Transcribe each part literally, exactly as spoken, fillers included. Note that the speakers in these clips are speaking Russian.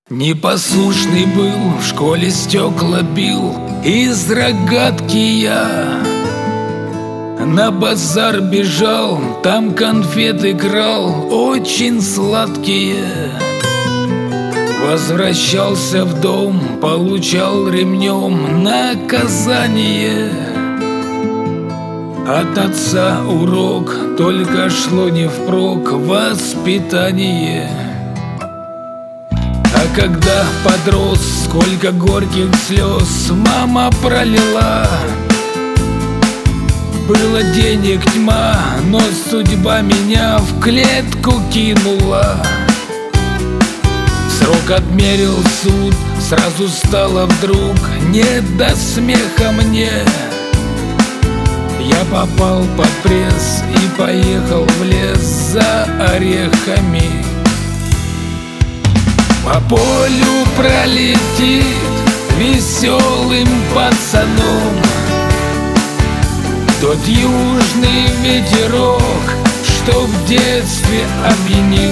Непослушный был, в школе стекла бил, из рогатки я на базар бежал, там конфеты крал, очень сладкие. Возвращался в дом, получал ремнем наказание. От отца урок, только шло не впрок воспитание. А когда подрос, сколько горьких слез мама пролила. Было денег тьма, но судьба меня в клетку кинула. Срок отмерил суд, сразу стало вдруг не до смеха мне. Я попал под пресс и поехал в лес за орехами. По полю пролетит веселым пацаном тот южный ветерок, что в детстве опьянил.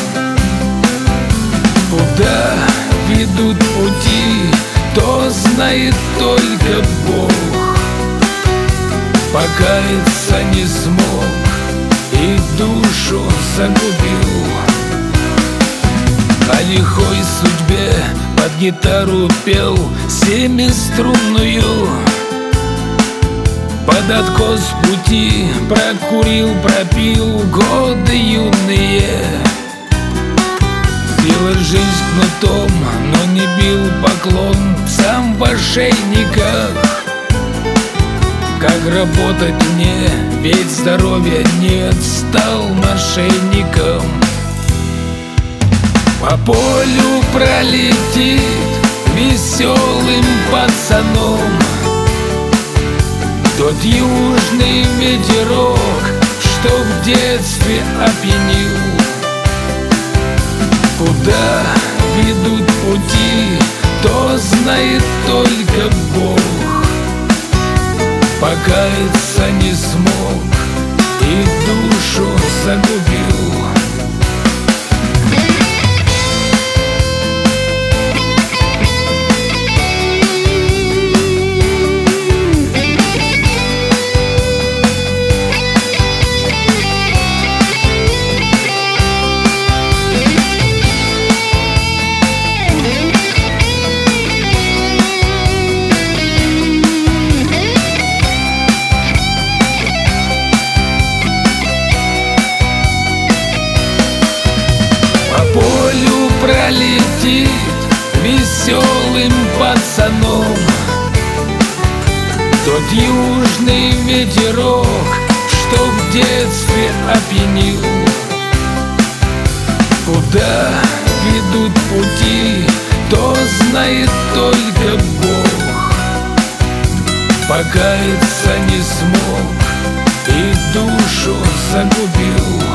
Куда ведут пути, то знает только Бог. Покаяться не смог и душу загубил. О лихой судьбе под гитару пел семиструнную. Под откос пути прокурил, пропил годы юные. Била жизнь кнутом, но не бил поклон сам в ошейниках. Как работать мне, ведь здоровья нет, стал мошенником. По полю пролетит веселым пацаном тот южный ветерок, что в детстве опьянил. Куда ведут пути, то знает только Бог. Покаяться не смог и душу загубил. По полю пролетит веселым пацаном тот южный ветерок, что в детстве опьянил. Куда ведут пути, то знает только Бог. Покаяться не смог и душу загубил.